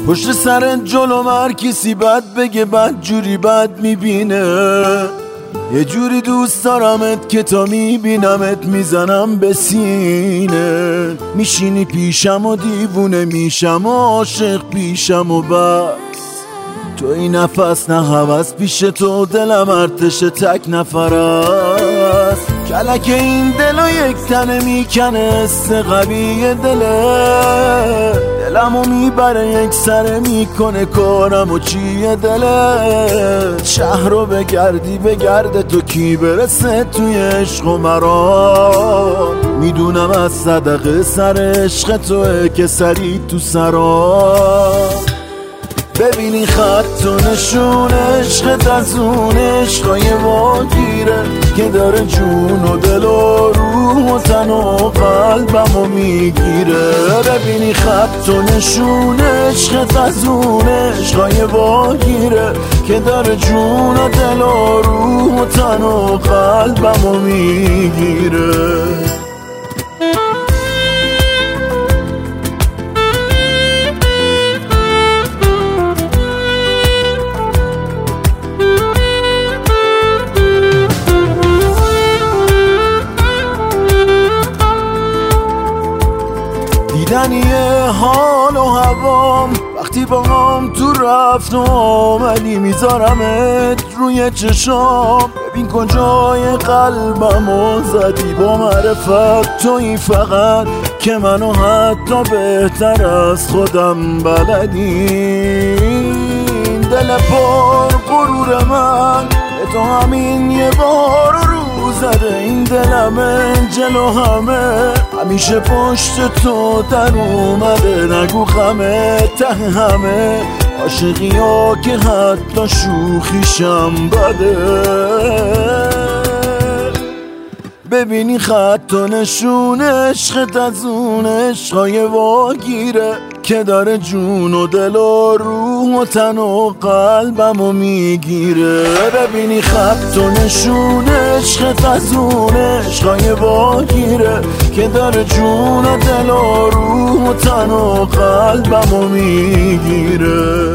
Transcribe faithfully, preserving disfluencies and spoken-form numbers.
پشت سرت جلو هر کسی بد بگه بد جوری بد میبینه. یه جوری دوست دارمت که تا میبینمت میزنم به سینه. میشینی پیشم و دیوونه میشم و عاشق پیشم و بس. تو این نفس نه هوس پیش تو دلم ارتش تک نفر است. کلک این دلو یک تنه میکنه است قوی دله. دلمو میبره یک سره میکنه کارم و چیه دله. شهر رو بگردی بگرده تو کی برسه توی عشق و مرا. میدونم از صدقه سر عشق توه که سری تو سرا. ببینی خط و نشون عشقت از اون عشقای واگیره که داره جون و دل و روح و تن و قلبمو میگیره. ببینی خط و نشون عشقت از اون عشقای واگیره که داره جون و دل و روح و تن و قلبمو میگیره. دیدنیه حال و هوام وقتی با هم تو رفت و آمدی. میذارمت روی چشام ببین کجای قلبمو زدی. با معرفت تویی فقط که منو حتی بهتر از خودم بلدی. دل پر غرور من به تو همین یه بار رو زده. این دلمه جلو همه همیشه پشت تو در اومده. نگو غمه ته همه عاشقی ها که حتی شوخیشم بده. ببینی خط و نشون عشقت از اون عشقای واگیره که داره جون و دل و روح و تن و قلبمو میگیره. ببینی خط و نشون عشقت از اون عشقای واگیره که داره جون و دل و روح و تن و قلبمو میگیره.